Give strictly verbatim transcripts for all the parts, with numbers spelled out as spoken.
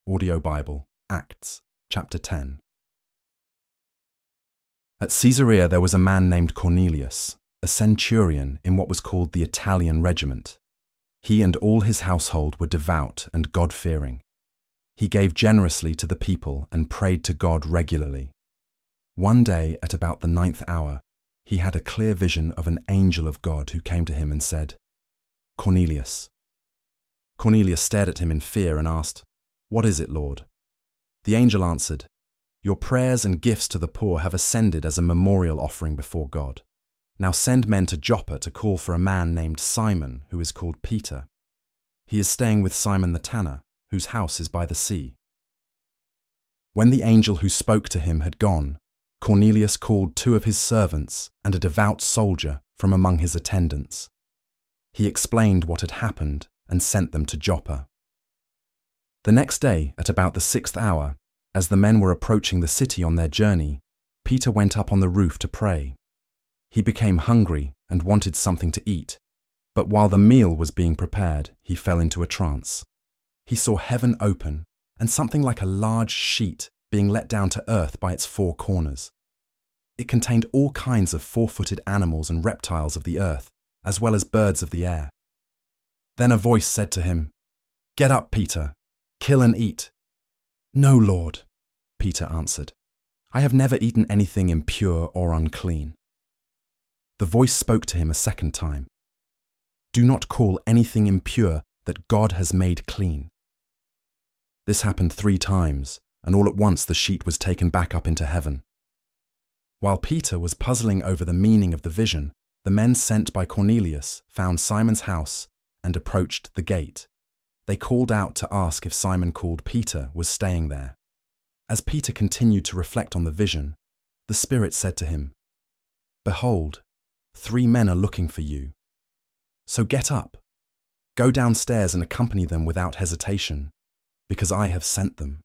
Audio Bible, Acts, chapter ten. At Caesarea there was a man named Cornelius, a centurion in what was called the Italian regiment. He and all his household were devout and God-fearing. He gave generously to the people and prayed to God regularly. One day, at about the ninth hour, he had a clear vision of an angel of God who came to him and said, "Cornelius." Cornelius stared at him in fear and asked, "What is it, Lord?" The angel answered, "Your prayers and gifts to the poor have ascended as a memorial offering before God. Now send men to Joppa to call for a man named Simon, who is called Peter. He is staying with Simon the tanner, whose house is by the sea." When the angel who spoke to him had gone, Cornelius called two of his servants and a devout soldier from among his attendants. He explained what had happened and sent them to Joppa. The next day, at about the sixth hour, as the men were approaching the city on their journey, Peter went up on the roof to pray. He became hungry and wanted something to eat, but while the meal was being prepared, he fell into a trance. He saw heaven open and something like a large sheet being let down to earth by its four corners. It contained all kinds of four-footed animals and reptiles of the earth, as well as birds of the air. Then a voice said to him, "Get up, Peter. Kill and eat." "No, Lord," Peter answered. "I have never eaten anything impure or unclean." The voice spoke to him a second time. "Do not call anything impure that God has made clean." This happened three times, and all at once the sheet was taken back up into heaven. While Peter was puzzling over the meaning of the vision, the men sent by Cornelius found Simon's house and approached the gate. They called out to ask if Simon, called Peter, was staying there. As Peter continued to reflect on the vision, the Spirit said to him, "Behold, three men are looking for you. So get up, go downstairs and accompany them without hesitation, because I have sent them."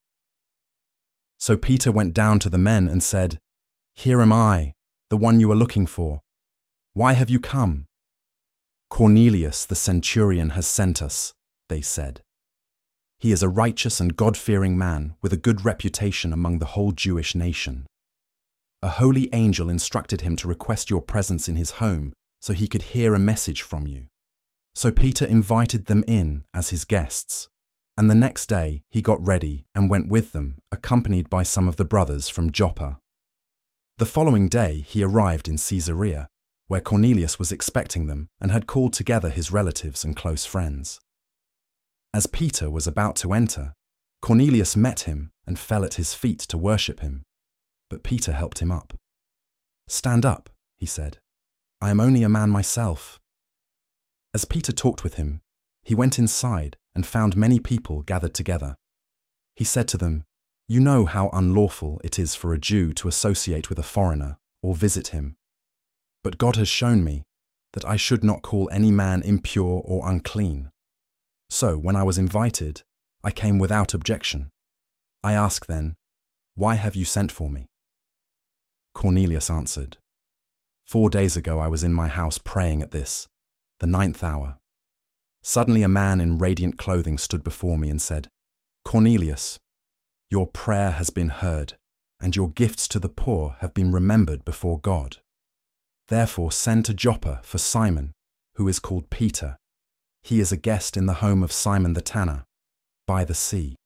So Peter went down to the men and said, "Here am I, the one you are looking for. Why have you come?" "Cornelius the centurion has sent us," they said. "He is a righteous and God-fearing man with a good reputation among the whole Jewish nation. A holy angel instructed him to request your presence in his home so he could hear a message from you." So Peter invited them in as his guests, and the next day he got ready and went with them, accompanied by some of the brothers from Joppa. The following day he arrived in Caesarea, where Cornelius was expecting them and had called together his relatives and close friends. As Peter was about to enter, Cornelius met him and fell at his feet to worship him, but Peter helped him up. "Stand up," he said. "I am only a man myself." As Peter talked with him, he went inside and found many people gathered together. He said to them, "You know how unlawful it is for a Jew to associate with a foreigner or visit him. But God has shown me that I should not call any man impure or unclean. So when I was invited, I came without objection. I ask then, why have you sent for me?" Cornelius answered, "Four days ago I was in my house praying at this, the ninth hour. Suddenly a man in radiant clothing stood before me and said, 'Cornelius, your prayer has been heard, and your gifts to the poor have been remembered before God. Therefore send to Joppa for Simon, who is called Peter. He is a guest in the home of Simon the tanner, by the sea.'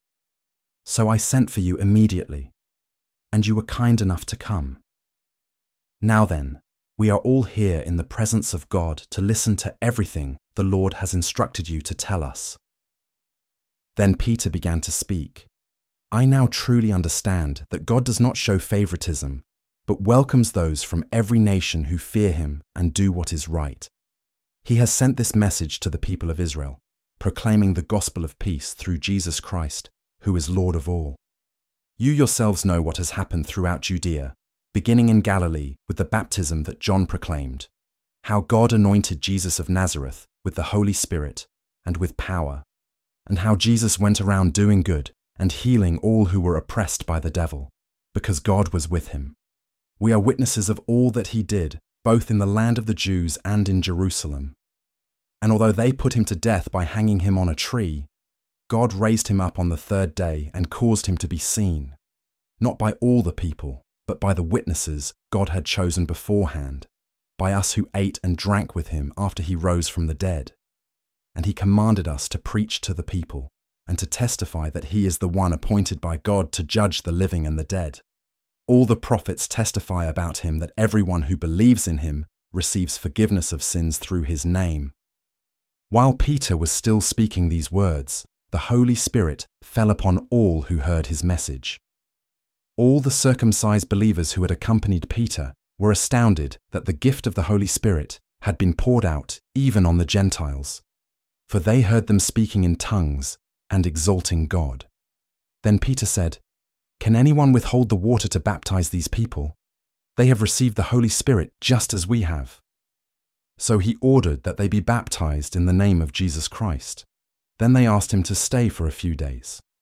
So I sent for you immediately, and you were kind enough to come. Now then, we are all here in the presence of God to listen to everything the Lord has instructed you to tell us." Then Peter began to speak. "I now truly understand that God does not show favoritism, but welcomes those from every nation who fear him and do what is right. He has sent this message to the people of Israel, proclaiming the gospel of peace through Jesus Christ, who is Lord of all. You yourselves know what has happened throughout Judea, beginning in Galilee with the baptism that John proclaimed, how God anointed Jesus of Nazareth with the Holy Spirit and with power, and how Jesus went around doing good and healing all who were oppressed by the devil, because God was with him. We are witnesses of all that he did, both in the land of the Jews and in Jerusalem. And although they put him to death by hanging him on a tree, God raised him up on the third day and caused him to be seen, not by all the people, but by the witnesses God had chosen beforehand, by us who ate and drank with him after he rose from the dead. And he commanded us to preach to the people and to testify that he is the one appointed by God to judge the living and the dead. All the prophets testify about him that everyone who believes in him receives forgiveness of sins through his name." While Peter was still speaking these words, the Holy Spirit fell upon all who heard his message. All the circumcised believers who had accompanied Peter were astounded that the gift of the Holy Spirit had been poured out even on the Gentiles, for they heard them speaking in tongues and exalting God. Then Peter said, "Can anyone withhold the water to baptize these people? They have received the Holy Spirit just as we have." So he ordered that they be baptized in the name of Jesus Christ. Then they asked him to stay for a few days.